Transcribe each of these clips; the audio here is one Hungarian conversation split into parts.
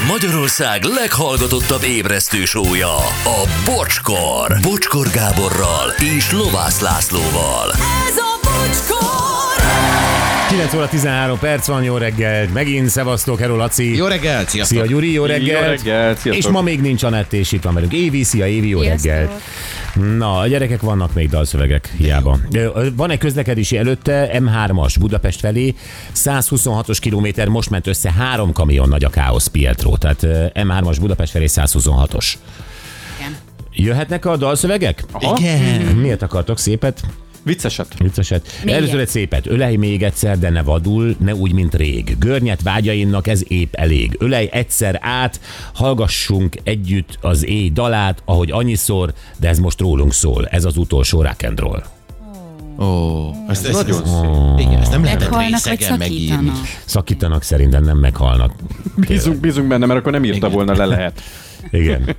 Magyarország leghallgatottabb ébresztő show-ja, a Bocskor. Bocskor Gáborral és Lovász Lászlóval. Ez a Bocskor! 9 óra 13 perc van, jó reggelt. Megint szevasztok, hello Laci. Jó reggelt, sziasztok. Szia Gyuri, jó reggelt. Jó reggelt, sziasztok. És ma még nincs Anett, és itt van velünk Évi, szia Évi, jó Sziasztok. reggelt. Na, a gyerekek, vannak még dalszövegek, hiába. Van egy közlekedési előtte, M3-as Budapest felé, 126-os kilométer, most ment össze 3 kamion, nagy a káosz, Pietro. Tehát M3-as Budapest felé 126-os. Igen. Jöhetnek a dalszövegek? Igen. Miért akartok szépet? Vicceset. Vicceset. Mélyet. Először egy szépet. Ölej még egyszer, de ne vadul, ne úgy, mint rég. Görnyet vágyainnak ez épp elég. Ölej egyszer át, hallgassunk együtt az éj dalát, ahogy annyiszor, de ez most rólunk szól. Ez az utolsó rock and roll. Ez Nagyon Igen, ezt nem lehetett Meghalnak, vagy részegen megírni. szakítanak? Szakítanak, szerintem nem meghalnak. Bízunk benne, mert akkor nem írta volna, le lehet. Igen.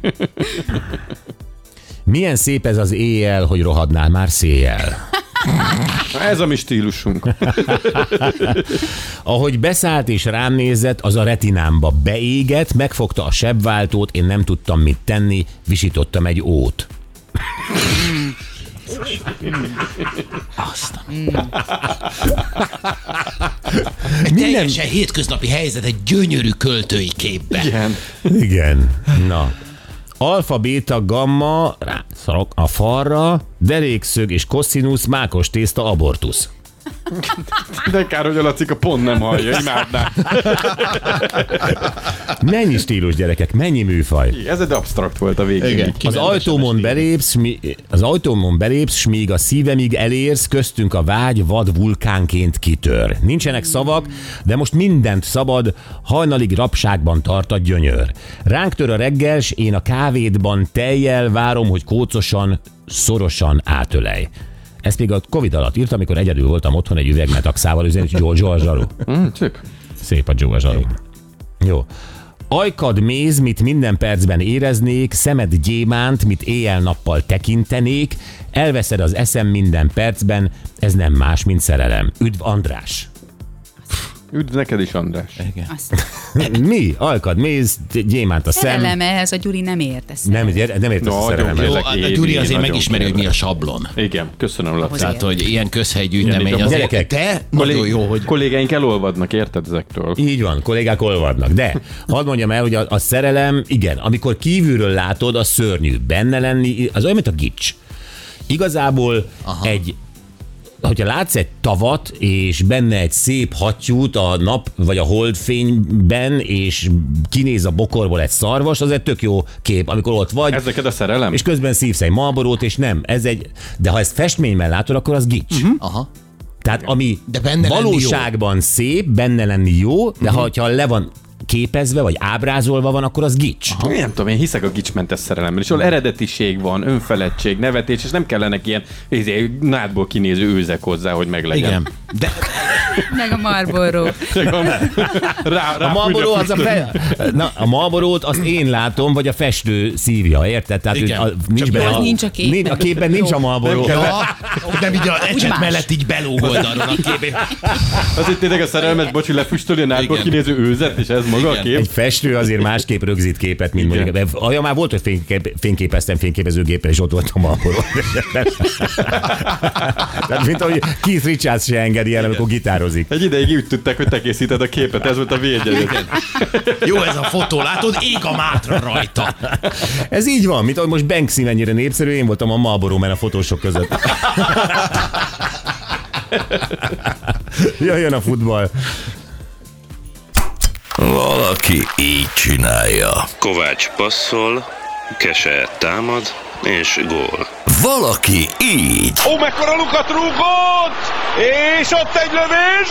Milyen szép ez az éjjel, hogy rohadnál már széjjel. Ez a mi stílusunk. Ahogy beszállt és rám nézett, az a retinámba beégett, megfogta a sebváltót, én nem tudtam mit tenni, visítottam egy ót. Egy teljesen hétköznapi helyzet egy gyönyörű költői képben. Igen. Igen. Na. Alfa, béta, gamma, rászarok a falra, derékszög és kosszinusz, mákos tészta, abortusz. De kár, hogy a Lacika pont nem hallja, imádná. Mennyi stílus, gyerekek, mennyi műfaj. Ez egy absztrakt volt a végén. Igen. Az ajtómon belépsz, s míg a szívemig elérsz, köztünk a vágy vad vulkánként kitör. Nincsenek szavak, de most mindent szabad, hajnalig rabságban tart a gyönyör. Ránk tör a reggel, s én a kávédban tejjel várom, hogy kócosan, szorosan átölej. Ezt még a Covid alatt írtam, amikor egyedül voltam otthon egy üvegmetaxával üzeni, hogy Joe Zsaru. Tök. Szép a Joe Zsaru. Jó. Ajkad méz, mit minden percben éreznék, szemed gyémánt, mit éjjel-nappal tekintenék, elveszed az eszem minden percben, ez nem más, mint szerelem. Üdv András! Üdv neked is, András. Azt Mi? Ajkad méz, gyémánt a szem. szerelem ehhez a Gyuri nem ért ezt. Nem értesz a Nagyon szerelemhez. jó. Jó, Ezek a évi, Gyuri azért nagyon megismeri, hogy mi a sablon. Igen, köszönöm, Laci. Tehát, hogy ilyen közhelygyűjtemény Igen, azért. gyerekek. Te nagyon jó, hogy... Kollégáink elolvadnak, érted ezektől? Így van, kollégák olvadnak. De hadd mondjam el, hogy a szerelem, igen, amikor kívülről látod, az szörnyű. Benne lenni, az olyan, mint a gics. Igazából hogyha látsz egy tavat, és benne egy szép hattyút a nap vagy a holdfényben, és kinéz a bokorból egy szarvas, az egy tök jó kép, amikor ott vagy. Ez neked a szerelem? És közben szívsz egy Marlborót, és nem. De ha ezt festményben látod, akkor az gics. Aha. Tehát ami De benne lenni valóságban szép, benne lenni jó, de ha le van képezve, vagy ábrázolva van, akkor az gics. Én nem tudom, én hiszek a gicsmentes szerelemben, és ahol eredetiség van, önfeledtség, nevetés, és nem kellenek ilyen nádból kinéző őzek hozzá, hogy meglegyen. Igen. De Meg a Marlboro. A Marlboro az a Marlborót azt én látom, vagy a festő szívja, érted? Tehát Igen. nincs Csak benne az nincs a képen. A képen nincs a Marlboro. nem így a ecset más. mellett így belóg oldalon a képé. Az itt tényleg a szerelmes, bocsi, lefüstöli a nádból Igen. kinéző őzet, és ez maga a Igen. kép. Egy festő azért másképp rögzít képet, mint Igen. mondjuk. Olyan már volt, hogy fényképeztem fényképezőgéppel, és ott volt a Marlboro. Tehát mint ahogy Keith Richards se engedi el, amikor gitározik. Egy ideig úgy tudták, hogy te készíted a képet, ez volt a védjegyed. Jó ez a fotó, látod? Ég a mátra rajta. Ez így van, mint ahogy most Banksy mennyire népszerű, én voltam a Marlboro Man a fotósok között. Jöjjön a futball. Valaki így csinálja. Kovács passzol, Kese támad, és gól. Valaki így. Ó, mekkora lukat rúgott! És ott egy lövés,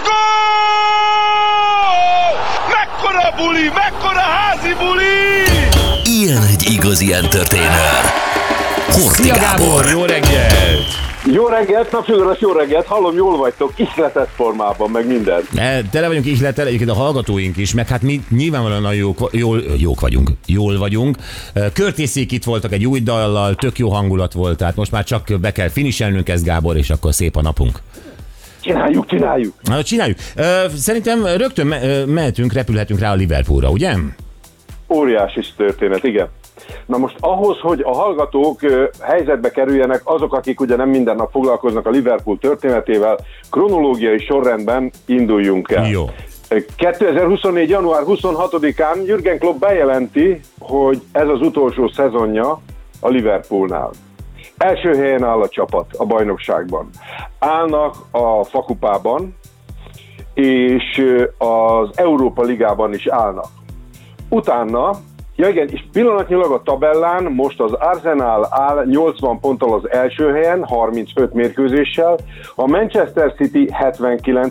gól! Mekkora buli, mekkora házi buli! Ilyen egy igazi entertainer. Horthy Szia Gábor, jó reggelt! Jó reggelt, napsugaras jó reggelt, hallom, jól vagytok, ihletett formában, meg minden. Tele vagyunk ihlettel, egyébként a hallgatóink is, meg hát mi nyilvánvalóan nagyon jól vagyunk. Körtészék itt voltak egy új dallal, tök jó hangulat volt, tehát most már csak be kell finiselnünk ezt, Gábor, és akkor szép a napunk. Csináljuk. Na, csináljuk. Szerintem rögtön mehetünk, repülhetünk rá a Liverpoolra, ugye? Óriási történet, igen. Na most ahhoz, hogy a hallgatók helyzetbe kerüljenek, azok, akik ugye nem minden nap foglalkoznak a Liverpool történetével, kronológiai sorrendben induljunk el. Jó. 2024. január 26-án Jürgen Klopp bejelenti, hogy ez az utolsó szezonja a Liverpoolnál. Első helyen áll a csapat a bajnokságban. Állnak a fakupában, és az Európa Ligában is állnak. Utána, ja igen, és pillanatnyilag a tabellán most az Arsenal áll 80 ponttal az első helyen, 35 mérkőzéssel, a Manchester City 79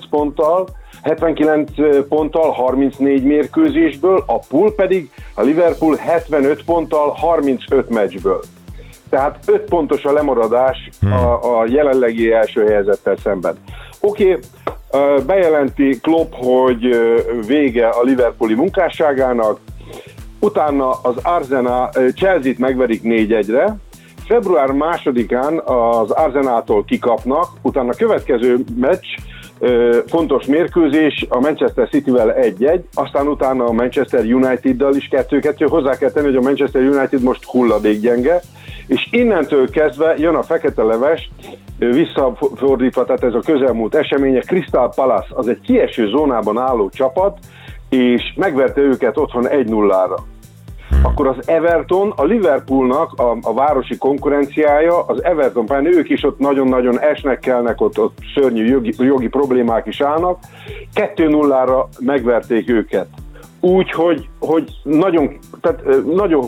ponttal 34 mérkőzésből, a Pool pedig a Liverpool 75 ponttal 35 meccsből. Tehát 5 pontos a lemaradás a jelenlegi első helyezettel szemben. Oké, bejelenti Klopp, hogy vége a Liverpooli munkásságának, utána az Arsenal Chelsea-t megverik 4-1-re, február 2-án az Arsenaltól kikapnak, utána a következő meccs, fontos mérkőzés a Manchester Cityvel 1-1, aztán utána a Manchester United-dal is 2-2, hozzá kell tenni, hogy a Manchester United most hulladékgyenge, és innentől kezdve jön a fekete leves, visszafordítva, tehát ez a közelmúlt eseménye, Crystal Palace, az egy kieső zónában álló csapat, és megverte őket otthon 1-0-ra. Akkor az Everton, a Liverpoolnak a városi konkurenciája, az Everton pályán, ők is ott nagyon-nagyon esnek, kelnek, ott szörnyű jogi problémák is állnak, 2-0-ra megverték őket. Úgy, hogy nagyon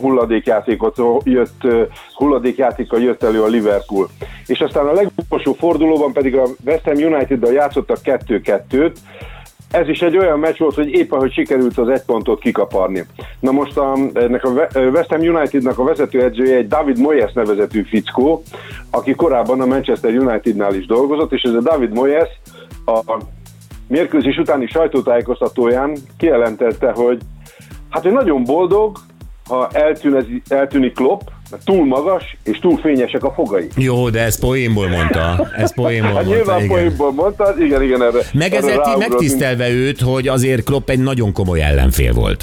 hulladékjátékkal jött elő a Liverpool. És aztán a legutolsó fordulóban pedig a West Ham United-dal játszottak 2-2-t. Ez is egy olyan meccs volt, hogy éppen, hogy sikerült az 1 pontot kikaparni. Na most ennek a West Ham Unitednak a vezetőedzője egy David Moyes nevezetű fickó, aki korábban a Manchester Unitednál is dolgozott, és ez a David Moyes a mérkőzés utáni sajtótájékoztatóján kijelentette, hogy hát ő nagyon boldog, ha eltűnik Klopp, mert túl magas és túl fényesek a fogai. Jó, de ez poénból mondta. Hát nyilván poénból mondta, igen, erre. Meg ezzel megtisztelve őt, hogy azért Klopp egy nagyon komoly ellenfél volt.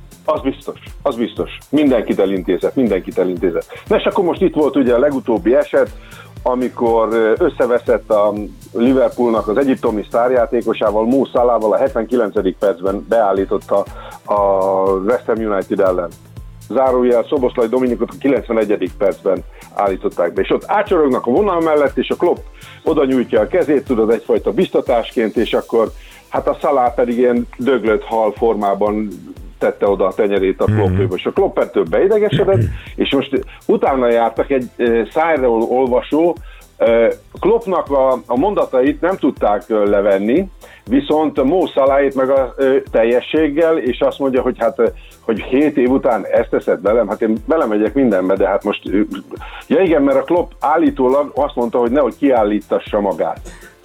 Az biztos. Mindenkit elintézett. Na és akkor most itt volt ugye a legutóbbi eset, amikor összeveszett a Liverpoolnak az egyiptomi sztárjátékosával, Mo Salahval a 79. percben beállította a West Ham United ellen. Zárójel Szoboszlai Dominikot a 91. percben állították be. És ott átsorognak a vonal mellett, és a Klopp oda nyújtja a kezét, tudod, egyfajta biztatásként, és akkor hát a Salah pedig ilyen döglött hal formában tette oda a tenyerét a Kloppéba, és a Klopp ettől beidegesedett, és most utána jártak egy szájról olvasó, Kloppnak a mondatait nem tudták levenni, viszont Mo Salahét meg a teljességgel, és azt mondja, hogy hát, hogy 7 év után ezt teszed velem, hát én belemegyek mindenbe, de hát most, ja igen, mert a Klopp állítólag azt mondta, hogy nehogy kiállítassa magát.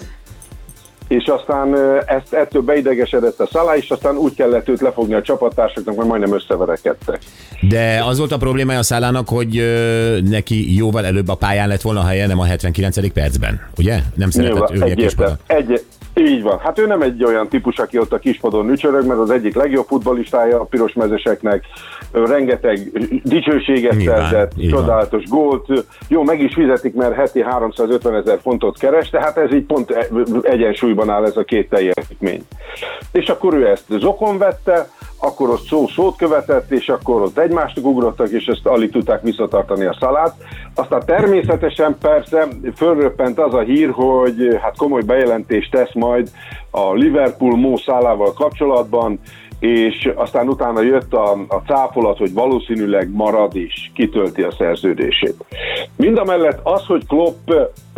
És aztán ettől beidegesedett a Salah, és aztán úgy kellett őt lefogni a csapattársaknak, mert majdnem összeverekedtek. De az volt a problémája a Salahnak, hogy neki jóval előbb a pályán lett volna a helye, nem a 79. percben, ugye? Nem szeretett ülni a kispadon. Így van. Hát ő nem egy olyan típus, aki ott a kispadon ücsörög, mert az egyik legjobb futballistája a pirosmezeseknek, rengeteg dicsőséget szerzett, csodálatos gólt, jó, meg is fizetik, mert heti 350 000 fontot keres, tehát ez így pont egyensúlyban áll ez a két teljesítmény. És akkor ő ezt zokon vette, akkor ott szót követett, és akkor ott egymást ugrottak, és ezt alig tudták visszatartani a Salahot. Aztán természetesen persze fölröppent az a hír, hogy hát komoly bejelentést tesz majd a Liverpool Mo Salahval kapcsolatban, és aztán utána jött a cáfolat, hogy valószínűleg marad és kitölti a szerződését. Mindamellett az, hogy Klopp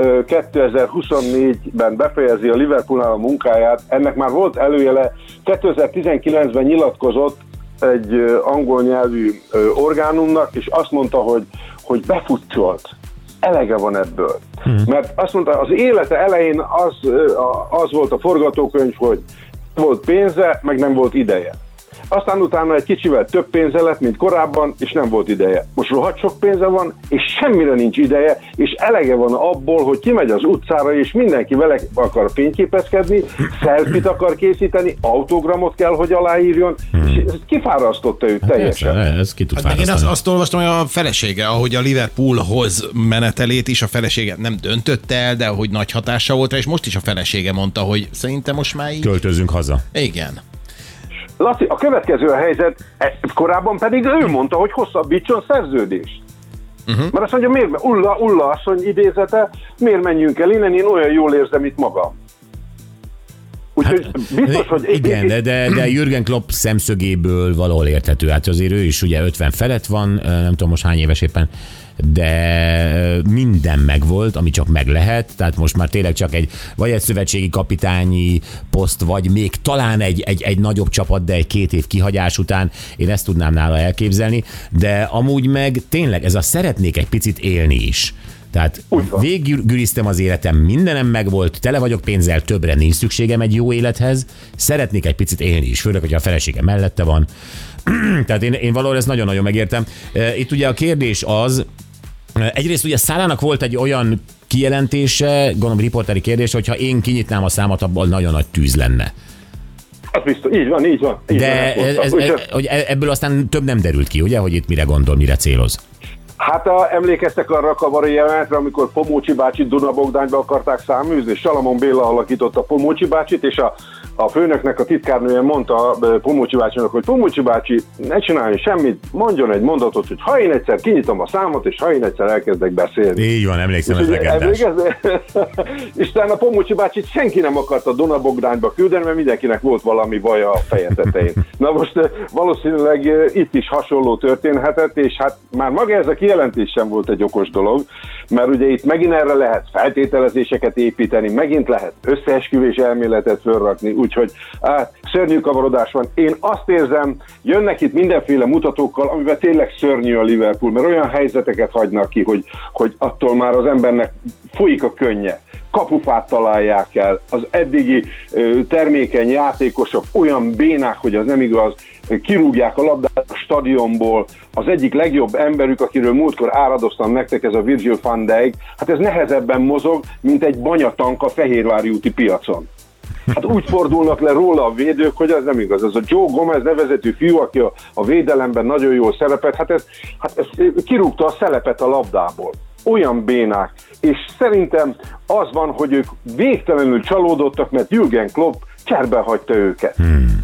2024-ben befejezi a Liverpoolnál a munkáját, ennek már volt előjele, 2019-ben nyilatkozott egy angol nyelvű orgánumnak, és azt mondta, hogy befutcolt. Elege van ebből. Mert azt mondta, az élete elején az volt a forgatókönyv, hogy volt pénze, meg nem volt ideje. Aztán utána egy kicsivel több pénze lett, mint korábban, és nem volt ideje. Most rohadt sok pénze van, és semmire nincs ideje, és elege van abból, hogy kimegy az utcára, és mindenki vele akar fényképezkedni, selfie-t akar készíteni, autogramot kell, hogy aláírjon, és ez kifárasztotta őt teljesen. Ez ki tud Én azt olvastam, hogy a felesége, ahogy a Liverpoolhoz menetelét is a felesége nem döntötte el, de hogy nagy hatása volt rá, és most is a felesége mondta, hogy szerintem most már így... Költözzünk haza. Igen. Laci, a következő a helyzet, korábban pedig ő mondta, hogy hosszabbítson szerződést. Mert azt mondja, miért, Ulla asszony idézete, miért menjünk el innen, én olyan jól érzem itt magam. Úgyhogy biztos, hogy... Igen, de Jürgen Klopp szemszögéből valahol érthető. Hát azért ő is ugye 50 felett van, nem tudom most hány éves éppen, de minden megvolt, ami csak meg lehet, tehát most már tényleg csak vagy egy szövetségi kapitányi poszt, vagy még talán egy nagyobb csapat, de egy 2 év kihagyás után én ezt tudnám nála elképzelni, de amúgy meg tényleg ez a szeretnék egy picit élni is. Tehát végiggüriztem az életem, mindenem megvolt, tele vagyok pénzzel, többre nincs szükségem egy jó élethez, szeretnék egy picit élni is, főleg, hogy a felesége mellette van. Tehát én valahol ezt nagyon-nagyon megértem. Itt ugye a kérdés az, egyrészt ugye Salának volt egy olyan kijelentése, gondolom riporteri kérdés, hogyha én kinyitnám a számat, abból nagyon nagy tűz lenne. Az biztos, így van. De hogy ebből aztán több nem derült ki, ugye, hogy itt mire gondol, mire céloz? Hát emlékeztek arra a kabaré jelenetre, amikor Pomócsi bácsit Duna-Bogdányba akarták száműzni, és Salamon Béla alakította Pomócsi bácsit, és a főnöknek a titkárnője mondta Pomócsi bácsinak, hogy Pomócsi bácsi, ne csináljon semmit, mondjon egy mondatot, hogy ha én egyszer kinyitom a számot, és ha én egyszer elkezdek beszélni. Így van, emlékszem, ez legendás. És a Pomócsi bácsit senki nem akarta Duna-Bogdányba küldeni, mert mindenkinek volt valami baja a feje tetején. Na most valószínűleg itt is hasonló történhetett, és hát már maga ez a kijelentés sem volt egy okos dolog, mert ugye itt megint erre lehet feltételezéseket építeni, megint lehet összeesküvés elméletet fölrakni, úgyhogy szörnyű kavarodás van. Én azt érzem, jönnek itt mindenféle mutatókkal, amivel tényleg szörnyű a Liverpool, mert olyan helyzeteket hagynak ki, hogy attól már az embernek folyik a könnye. Kapufát találják el, az eddigi termékeny játékosok olyan bénák, hogy az nem igaz, kirúgják a labdát a stadionból, az egyik legjobb emberük, akiről múltkor áradoztam nektek, ez a Virgil van Dijk, hát ez nehezebben mozog, mint egy banyatank a Fehérvári úti piacon. Hát úgy fordulnak le róla a védők, hogy ez nem igaz. Ez a Joe Gomez nevezetű fiú, aki a védelemben nagyon jól szerepet, hát ez kirúgta a szelepet a labdából. Olyan bénák. És szerintem az van, hogy ők végtelenül csalódottak, mert Jürgen Klopp cserben hagyta őket.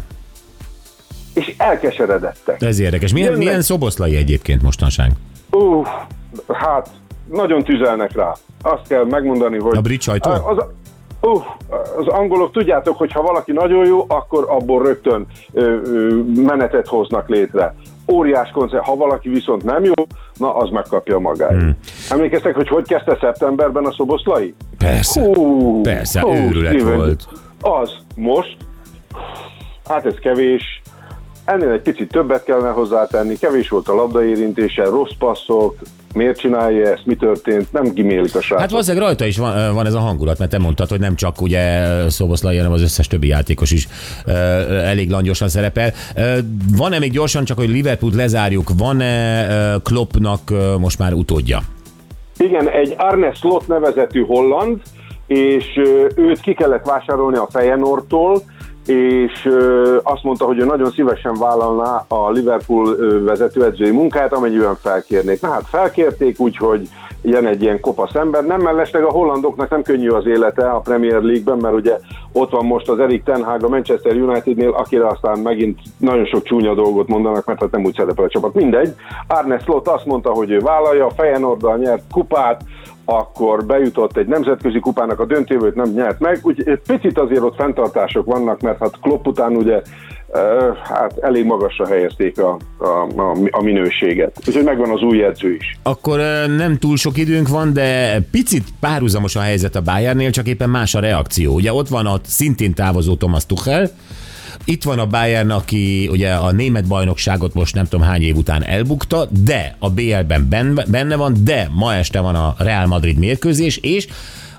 És elkeseredettek. Ez érdekes. Milyen Szoboszlai egyébként mostanság? Hát nagyon tüzelnek rá. Azt kell megmondani, hogy... A brit sajtó? Az angolok tudjátok, hogy ha valaki nagyon jó, akkor abból rögtön menetet hoznak létre. Óriás koncert, ha valaki viszont nem jó, na az megkapja magáit. Emlékeztek, hogy kezdte szeptemberben a Szoboszlai? Persze, őrület volt. Az most, hát ez kevés, ennél egy picit többet kellene hozzátenni, kevés volt a labdaérintése, rossz passzok, miért csinálja ezt, mi történt, nem kimélik a srácok. Hát valószínűleg rajta is van ez a hangulat, mert te mondtad, hogy nem csak ugye Szoboszlai, hanem az összes többi játékos is elég langyosan szerepel. Van-e még gyorsan, csak hogy Liverpoolt lezárjuk, van-e Kloppnak most már utódja? Igen, egy Arne Slot nevezetű holland, és őt ki kellett vásárolni a Feyenoordtól, és azt mondta, hogy ő nagyon szívesen vállalná a Liverpool vezetőedzői munkáját, amennyiben felkérnék. Na hát felkérték, úgyhogy ilyen egy ilyen kopasz ember. Nem mellesleg a hollandoknak nem könnyű az élete a Premier League-ben, mert ugye ott van most az Erik ten Hag a Manchester Unitednél, akire aztán megint nagyon sok csúnya dolgot mondanak, mert hát nem úgy szerepel a csapat. Mindegy. Arne Slot azt mondta, hogy ő vállalja, a Feyenoorddal nyert kupát, akkor bejutott egy nemzetközi kupának a döntőből, nem nyert meg, úgyhogy picit azért ott fenntartások vannak, mert hát Klopp után ugye hát elég magasra helyezték a minőséget. Úgyhogy megvan az új edző is. Akkor nem túl sok időnk van, de picit párhuzamos a helyzet a Bayernnél, csak éppen más a reakció. Ugye ott van a szintén távozó Thomas Tuchel, itt van a Bayern, aki ugye a német bajnokságot most nem tudom hány év után elbukta, de a BL-ben benne van, de ma este van a Real Madrid mérkőzés, és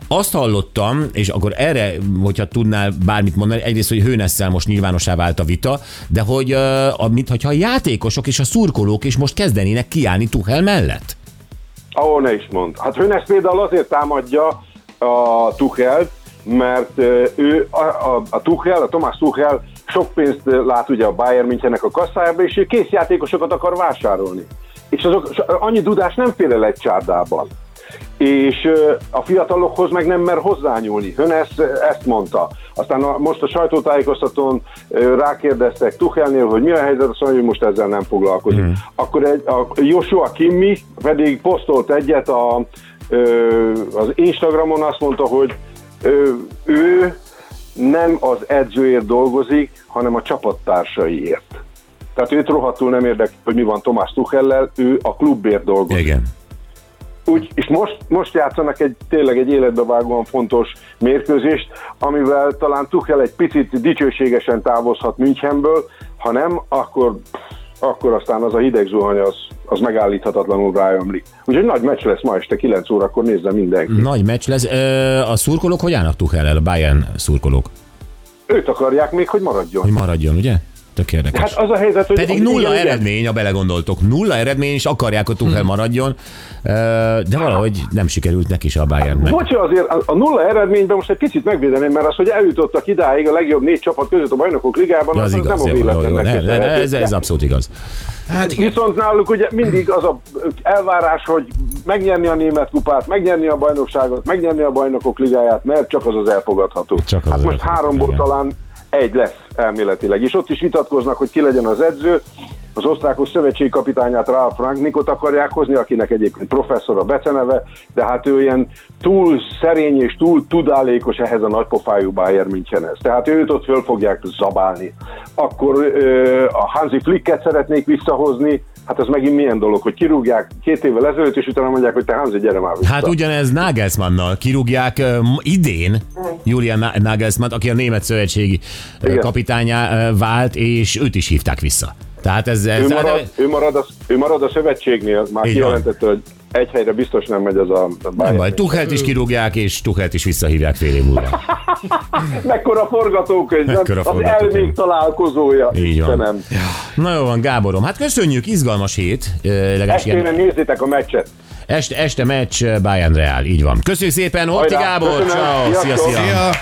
Azt hallottam, és akkor erre, hogyha tudnál bármit mondani, egyrészt, hogy Hoenesszel most nyilvánossá vált a vita, de hogy mintha a játékosok és a szurkolók is most kezdenének kiállni Tuchel mellett. Ahol ne is mond. Hát Hoeneß például azért támadja a Tuchelt, mert ő, a Tuchel, a Thomas Tuchel sok pénzt lát ugye a Bayern Münchennek a kasszájába, és ő kész játékosokat akar vásárolni. És azok annyi dudás nem fér el egy csárdában. És a fiatalokhoz meg nem mer hozzányúlni. Hoeneß ezt mondta. Aztán most a sajtótájékoztatón rákérdeztek Tuchelnél, hogy mi a helyzet, azt mondja, hogy most ezzel nem foglalkozik. Akkor a Joshua Kimmich pedig posztolt egyet az Instagramon, azt mondta, hogy ő nem az edzőért dolgozik, hanem a csapattársaiért. Tehát őt rohadtul nem érdekli, hogy mi van Thomas Tuchellel, ő a klubért dolgozik. Igen. És most játszanak tényleg egy életbevágóan fontos mérkőzést, amivel talán Tuchel egy picit dicsőségesen távozhat Münchenből, ha nem, akkor aztán az a hideg zuhany az megállíthatatlanul rájömlik. Úgyhogy nagy meccs lesz ma este 9 órakor, nézze mindenki. Nagy meccs lesz. A szurkolók hogy állnak Tuchellel, a Bayern szurkolók? Őt akarják még, hogy maradjon. Hogy maradjon, ugye? Tök érdekes. Hát az a helyzet, hogy... Pedig nulla eredmény, ha belegondoltok. Nulla eredmény, és akarják, hogy Tuchel maradjon, de valahogy nem sikerült neki is a Bayernnek. Bocsi, azért a nulla eredményben most egy picit megvédeném, mert az, hogy eljutottak idáig a legjobb 4 csapat között a Bajnokok Ligában, az az igaz, nem a véletlennek. ez abszolút igaz. Hát, viszont náluk ugye mindig az a elvárás, hogy megnyerni a német kupát, megnyerni a bajnokságot, megnyerni a Bajnokok Ligáját, mert csak az elfogadható. Hát most 3-ból talán 1 lesz elméletileg. És ott is vitatkoznak, hogy ki legyen az edző. Az osztrákos szövetségi kapitányát, Ralf Rangnickot akarják hozni, akinek egyébként professzor a beceneve, de hát ő ilyen túl szerény és túl tudálékos ehhez a nagypofájú Bayern Münchenhez. Tehát őt ott föl fogják zabálni. Akkor a Hansi Flicket szeretnék visszahozni, hát ez megint milyen dolog, hogy kirúgják 2 évvel ezelőtt, és utána mondják, hogy te Hansi, gyere már vissza. Hát ugyanez Nagelsmannnal. Kirúgják idén Julian Nagelsmann, aki a német szövetségi kapitánnyá vált, és őt is hívták vissza. Tehát ő marad a szövetségnél, már kijelentette, hogy egy helyre biztos nem megy az a Bayern. Nem baj, Tuchelt is kirúgják, és Tuchelt is visszahívják fél év múlva. Mekkora forgatókönyv, az elmék találkozója. Így van. Nem. Na jó van, Gáborom, hát köszönjük, izgalmas hét. Estére nézzétek a meccset. Este meccs Bayern Real, így van. Köszönjük szépen, Horthy Gábor, ciao, szia.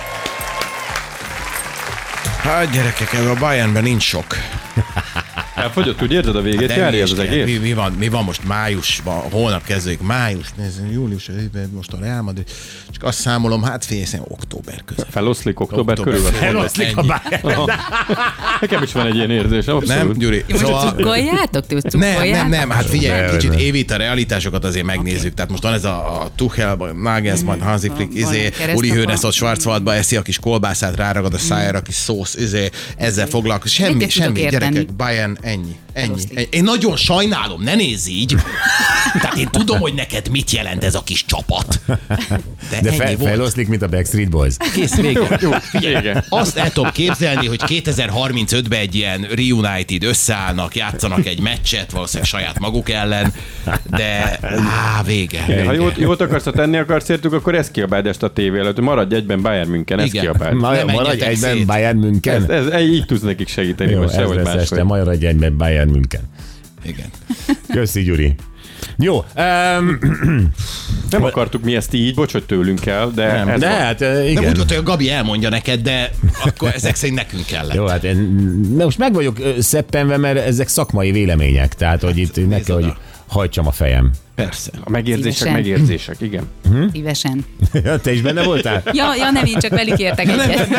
Hát gyerekek, ez a Bayernben nincs sok. Elfogyott, úgy érzed a végét, járja az egész? Mi van most májusban, holnap kezdődik május, július, most a Real Madrid, csak azt számolom, hát félszem október között. Feloszlik október körül? Feloszlik a Bayern. Nekem is van egy ilyen érzés, abszolút. Nem, Gyuri. Cukkoljátok? Nem, hát figyelj, kicsit évít a realitásokat azért megnézzük. Tehát most van ez a Tuchel, Nagelsmann, Hansi Flick, Uli Hoeneß ott Schwarzwaldba eszi a kis kolbászát, ráragad a szájára, a kis szósz, ezzel foglalkozik. Semmi, gyerekek, Bayern, ennyi. Én nagyon sajnálom, ne nézz így. Tehát én tudom, hogy neked mit jelent ez a kis csapat. De feloszlik, mint a Backstreet Boys. Kész, vége. Figyelj, azt el tudom képzelni, hogy 2035-ben egy ilyen reunited összeállnak, játszanak egy meccset, valószínűleg saját maguk ellen, de vége. Ha jót akarsz, ha tenni akarsz értük, akkor ezt kiabáld este a tévé előtt. Maradj egyben Bayern München, ezt kiabáld. Maradj egyben Bayern München. Így tudsz nekik segíteni, jó, most sehogy máshogy. Maradj egyben Bayern München. Igen. Köszi, Gyuri. Jó. Nem akartuk mi ezt így, bocs, hogy tőlünk kell, de hát igen. Nem úgy volt, hogy a Gabi elmondja neked, de akkor ezek szerint nekünk kellett. Jó, hát most meg vagyok szeppenve, mert ezek szakmai vélemények, tehát hogy itt neki, hogy hajtsam a fejem. Persze. A megérzések, igen. Szívesen. Te is benne voltál? Ja, nem, én csak velük értek egyet.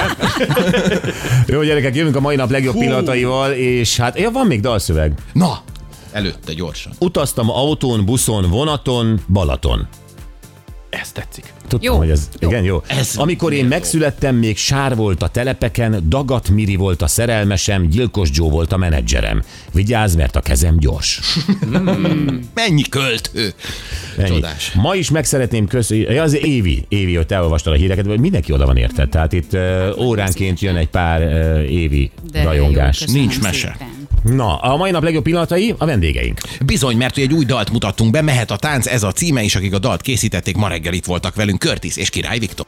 Jó, gyerekek, jövünk a mai nap legjobb pillanataival, és hát van még dalszöveg. Na, előtte gyorsan. Utaztam autón, buszon, vonaton, Balaton. Ez tetszik. Tudtam, jó, hogy ez jó. Igen, jó. Amikor én megszülettem, még sár volt a telepeken, Dagat Miri volt a szerelmesem, Gyilkos Joe volt a menedzserem. Vigyázz, mert a kezem gyors. Mennyi költő. Csodás. Ma is meg szeretném köszönni, az Évi, hogy te olvastad a híreket, vagy mindenki oda van érted. Tehát itt óránként jön egy pár Évi rajongás. Nincs mese. Szépen. Na, a mai nap legjobb pillanatai a vendégeink. Bizony, mert egy új dalt mutattunk be, Mehet a tánc, ez a címe, és akik a dalt készítették, ma reggel itt voltak velünk, Curtis és Király Viktor.